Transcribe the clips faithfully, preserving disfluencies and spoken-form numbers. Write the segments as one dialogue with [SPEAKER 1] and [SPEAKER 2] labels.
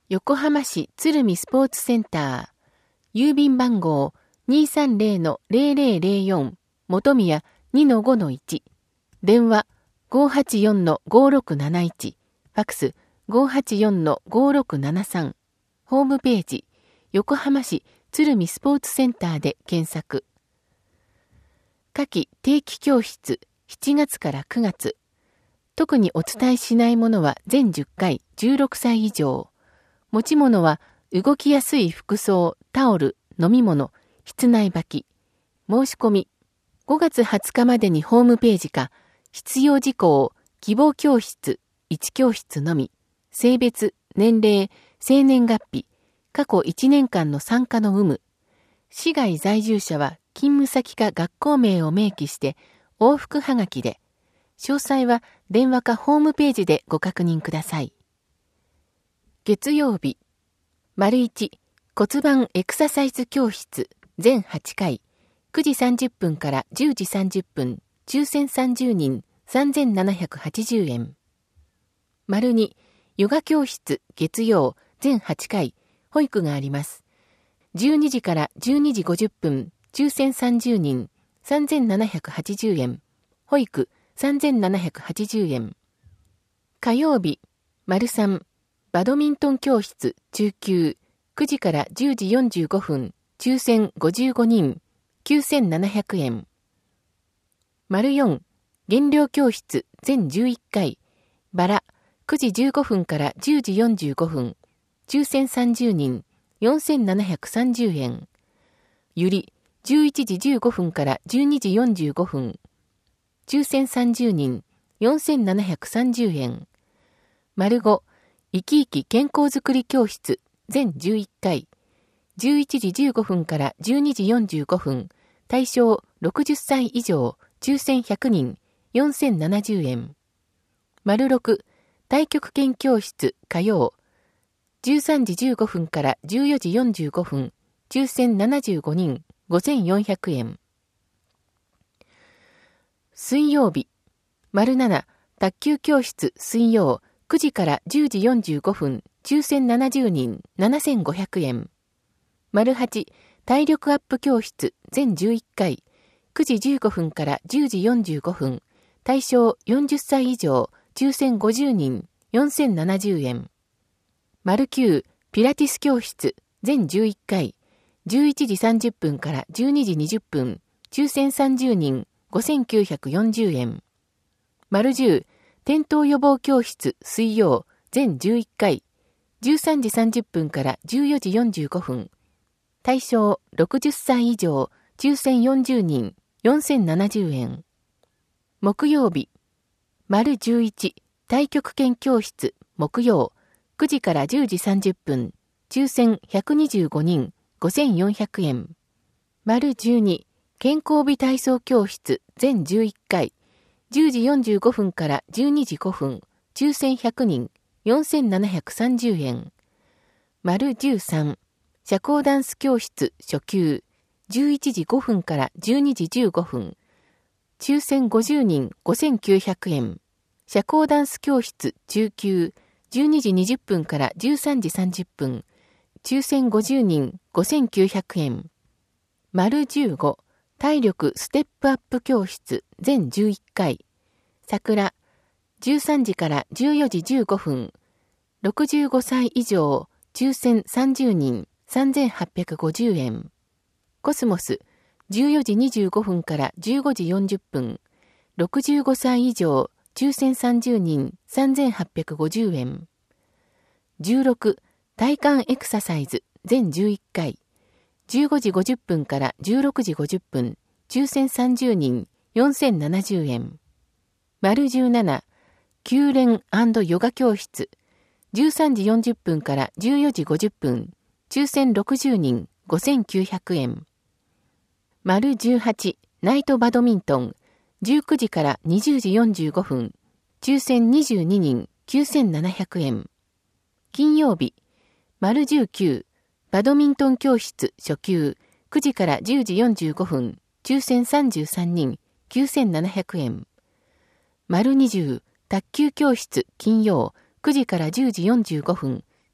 [SPEAKER 1] 横浜市鶴見スポーツセンター、郵便番号 にーさんぜろのぜろぜろぜろよん、本宮 にのごのいち、電話 ごーはちよんのごーろくなないち、ファクス ごーはちよんのごーろくななさん、ホームページ、横浜市鶴見スポーツセンターで検索。夏季定期教室しちがつからくがつ。特にお伝えしないものは全じゅっかい、じゅうろくさい以上。持ち物は動きやすい服装、タオル、飲み物、室内履き。申し込み。ごがつはつかまでにホームページか、必要事項、希望教室、いち教室のみ。性別、年齢、生年月日、過去いちねんかんの参加の有無。市外在住者は勤務先か学校名を明記して往復はがきで、詳細は電話かホームページでご確認ください。月曜日、丸一骨盤エクササイズ教室全はちかい、くじさんじゅっぷんからじゅうじさんじゅっぷん、抽選さんじゅうにんさんぜんななひゃくはちじゅうえん。丸二ヨガ教室月曜全はちかい、保育があります。じゅうにじからじゅうにじごじゅっぷん、抽選さんじゅうにんさんぜんななひゃくはちじゅうえん。保育さんぜんななひゃくはちじゅうえん。火曜日、丸三バドミントン教室中級くじからじゅうじよんじゅうごふん、抽選ごじゅうごにんきゅうせんななひゃくえん。丸四減量教室全じゅういっかい、バラくじじゅうごふんからじゅうじよんじゅうごふん、抽選さんじゅうにんよんせんななひゃくさんじゅうえん。ゆりじゅういちじじゅうごふんからじゅうにじよんじゅうごふん、抽選さんじゅうにんよんせんななひゃくさんじゅうえん。丸ご生き生き健康づくり教室全じゅういっかい、じゅういちじじゅうごふんからじゅうにじよんじゅうごふん、対象ろくじゅっさい以上、抽選ひゃくにんよんせんななじゅうえん。丸ろく太極拳教室火曜じゅうさんじじゅうごふんからじゅうよじよんじゅうごふん、抽選ななじゅうごにんごせんよんひゃくえん。水曜日、丸なな卓球教室水曜くじからじゅうじよんじゅうごふん、抽選ななじゅうにんななせんごひゃくえん。丸はち体力アップ教室全じゅういっかい、くじじゅうごふんからじゅうじよんじゅうごふん、対象よんじゅっさい以上、抽選ごじゅうにんよんせんななじゅうえん。丸きゅうピラティス教室全じゅういっかい、じゅういちじさんじゅっぷんからじゅうにじにじゅっぷん、抽選さんじゅうにんごせんきゅうひゃくよんじゅうえん。丸じゅう転倒予防教室水曜全じゅういっかい、じゅうさんじさんじゅっぷんからじゅうよじよんじゅうごふん、対象ろくじゅっさい以上、抽選よんじゅうにんよんせんななじゅうえん。木曜日、丸じゅういち太極拳教室木曜くじからじゅうじさんじゅっぷん、抽選ひゃくにじゅうごにんごせんよんひゃくえん。丸じゅうに健康美体操教室全じゅういっかい、じゅうじよんじゅうごふんからじゅうにじごふん、抽選ひゃくにんよんせんななひゃくさんじゅうえん。丸じゅうさん社交ダンス教室初級じゅういちじごふんからじゅうにじじゅうごふん、抽選ごじゅうにんごせんきゅうひゃくえん。社交ダンス教室中級じゅうにじにじゅっぷんからじゅうさんじさんじゅっぷん、抽選ごじゅうにんごせんきゅうひゃくえん。丸じゅうご体力ステップアップ教室全じゅういっかい、桜じゅうさんじからじゅうよじじゅうごふん、ろくじゅうごさい以上、抽選さんじゅうにんさんぜんはっぴゃくごじゅうえん。コスモスじゅうよじにじゅうごふんからじゅうごじよんじゅっぷん、ろくじゅうごさい以上、抽選さんじゅうにんさんぜんはっぴゃくごじゅうえん。じゅうろく体幹エクササイズ全じゅういっかい、じゅうごじごじゅっぷんからじゅうろくじごじゅっぷん、抽選さんじゅうにんよんせんななじゅうえん。丸じゅうななきゅう連&ヨガ教室じゅうさんじよんじゅっぷんからじゅうよじごじゅっぷん、抽選ろくじゅうにんごせんきゅうひゃくえん。丸じゅうはちナイトバドミントンじゅうくじからにじゅうじよんじゅうごふん、抽選にじゅうににんきゅうせんななひゃくえん。金曜日、丸じゅうきゅうバドミントン教室初級くじからじゅうじよんじゅうごふん、抽選さんじゅうさんにんきゅうせんななひゃくえん。丸にじゅう卓球教室金曜くじからじゅうじよんじゅうごふん、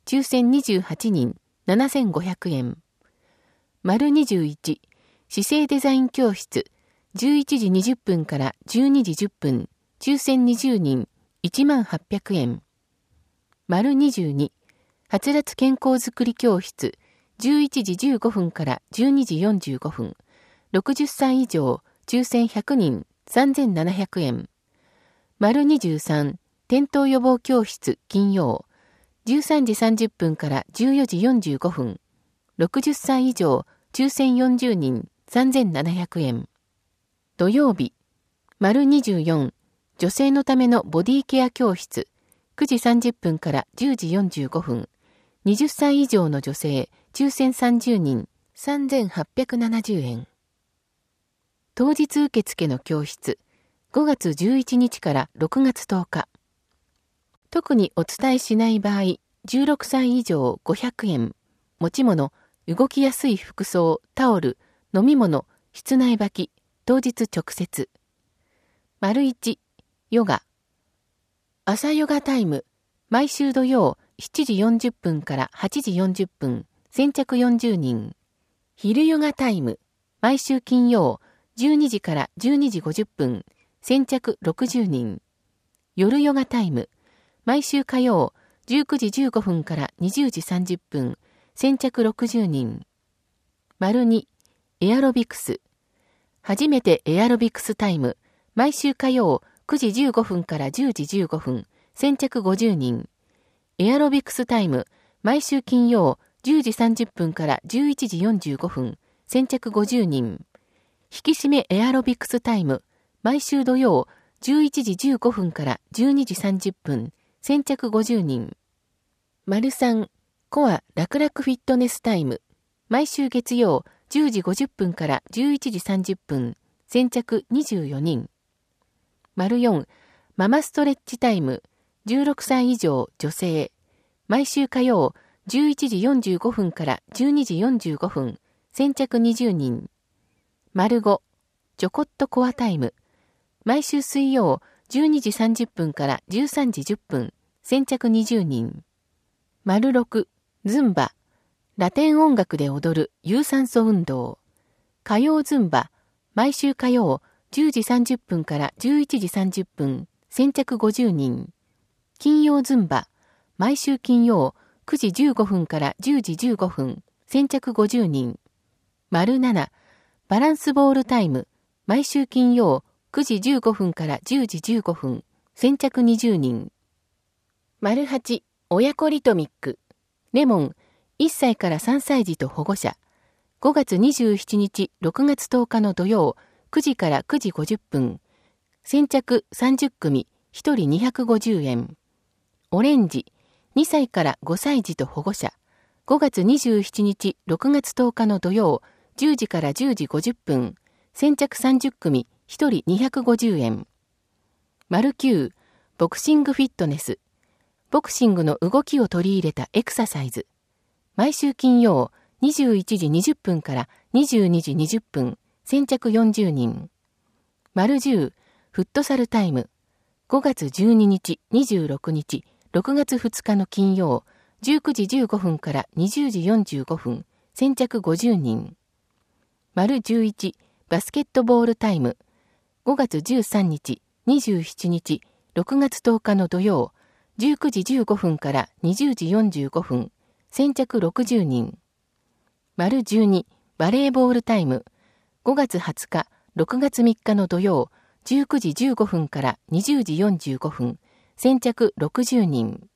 [SPEAKER 1] 抽選にじゅうはちにん、ななせんごひゃくえん。丸にじゅういち、姿勢デザイン教室、じゅういちじにじゅっぷんからじゅうにじじゅっぷん、抽選にじゅうにん、いちまんはっぴゃくえん。丸にじゅうに、はつらつ健康づくり教室、じゅういちじじゅうごふんからじゅうにじよんじゅうごふん、ろくじゅっさい以上、抽選ひゃくにん、さんぜんななひゃくえん。丸にじゅうさん、転倒予防教室、金曜、じゅうさんじさんじゅっぷんからじゅうよじよんじゅうごふん、ろくじゅっさい以上、抽選よんじゅうにん、さんぜんななひゃくえん。土曜日、丸にじゅうよん、女性のためのボディケア教室、くじさんじゅっぷんからじゅうじよんじゅうごふん、はたち以上の女性、抽選さんじゅうにん、さんぜんはっぴゃくななじゅうえん。当日受付の教室、ごがつじゅういちにちからろくがつとおか。特にお伝えしない場合、じゅうろくさい以上ごひゃくえん、持ち物、動きやすい服装、タオル、飲み物、室内履き、当日直接。丸いち、ヨガ。朝ヨガタイム、毎週土曜しちじよんじゅっぷんからはちじよんじゅっぷん、先着よんじゅうにん。昼ヨガタイム、毎週金曜じゅうにじからじゅうにじごじゅっぷん、先着ろくじゅうにん。夜ヨガタイム、毎週火曜じゅうくじじゅうごふんからにじゅうじさんじゅっぷん、先着ろくじゅうにん。丸に、エアロビクス。初めてエアロビクスタイム、毎週火曜くじじゅうごふんからじゅうじじゅうごふん、先着ごじゅうにん。エアロビクスタイム、毎週金曜じゅうじさんじゅっぷんからじゅういちじよんじゅうごふん、先着ごじゅうにん。引き締めエアロビクスタイム、毎週土曜じゅういちじじゅうごふんからじゅうにじさんじゅっぷん、先着ごじゅうにん。丸さん、コア楽々フィットネスタイム、毎週月曜じゅうじごじゅっぷんからじゅういちじさんじゅっぷん、先着にじゅうよにん。丸よん、ママストレッチタイム、じゅうろくさい以上女性、毎週火曜じゅういちじよんじゅうごふんからじゅうにじよんじゅうごふん、先着にじゅうにん。丸ご、ちょこっとコアタイム、毎週水曜じゅうにじさんじゅっぷんからじゅうさんじじゅっぷん、先着にじゅうにん。丸ろく、ズンバ、ラテン音楽で踊る有酸素運動。火曜ズンバ、毎週火曜じゅうじさんじゅっぷんからじゅういちじさんじゅっぷん、先着ごじゅうにん。金曜ズンバ、毎週金曜くじじゅうごふんからじゅうじじゅうごふん、先着ごじゅうにん。丸なな、バランスボールタイム、毎週金曜くじじゅうごふんからじゅうじじゅうごふん、先着にじゅうにん。丸はち、親子リトミック、レモン、いっさいからさんさい児と保護者。ごがつにじゅうしちにち、ろくがつとおかの土曜、くじからくじごじゅっぷん。先着さんじゅっくみ、ひとりにひゃくごじゅうえん。オレンジ、にさいからごさい児と保護者。ごがつにじゅうしちにち、ろくがつとおかの土曜、じゅうじからじゅうじごじゅっぷん。先着さんじゅっくみ、ひとりにひゃくごじゅうえん。丸きゅう、ボクシングフィットネス。ボクシングの動きを取り入れたエクササイズ。毎週金曜、にじゅういちじにじゅっぷんからにじゅうにじにじゅっぷん、先着よんじゅうにん。丸じゅう、フットサルタイム。ごがつじゅうににち、にじゅうろくにち、ろくがつふつかの金曜、じゅうくじじゅうごふんからにじゅうじよんじゅうごふん、先着ごじゅうにん。丸じゅういち、バスケットボールタイム。ごがつじゅうさんにち、にじゅうしちにち、ろくがつとおかの土曜、じゅうくじじゅうごふんからにじゅうじよんじゅうごふん、先着ろくじゅうにん。丸じゅうに、バレーボールタイム。ごがつはつか、ろくがつみっかの土曜、じゅうくじじゅうごふんからにじゅうじよんじゅうごふん、先着ろくじゅうにん。